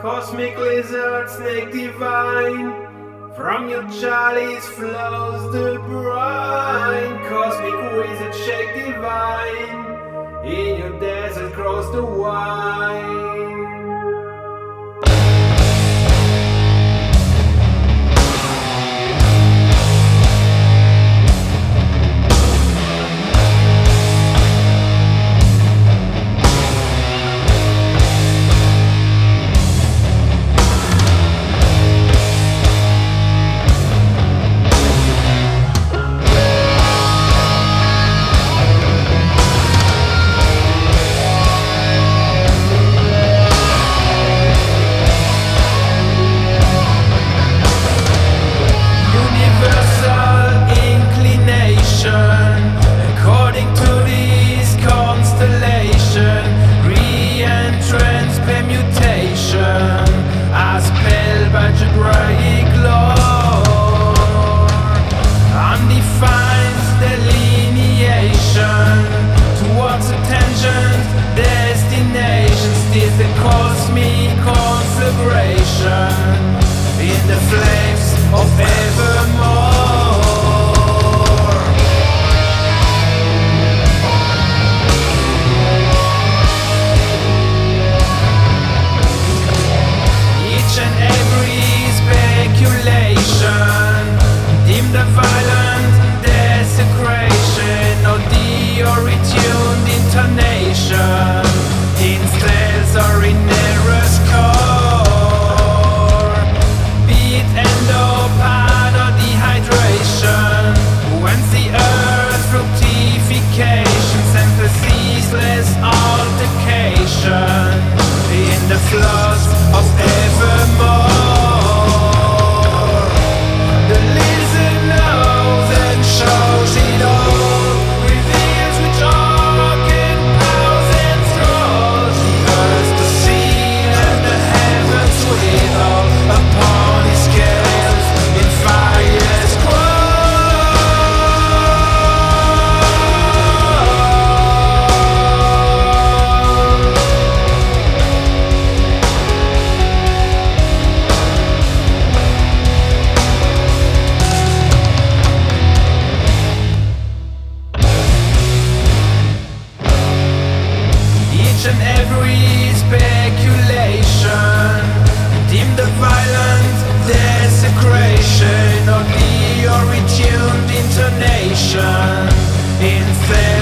Cosmic lizard, snake divine. From your chalice flows the brine. Cosmic wizard, shake divine. In your desert grows the wine. In the flames of evermore. Each and every speculation dim the violent desecration of the retuned intonation in cells or in errors core. In the floods of evermore, the lizard knows and shows it all, reveals which organ powers and thralls, the earth, the sea, and the heavens withal upon his scales in fire's glow. And every speculation dim the violent desecration of the retuned intonation in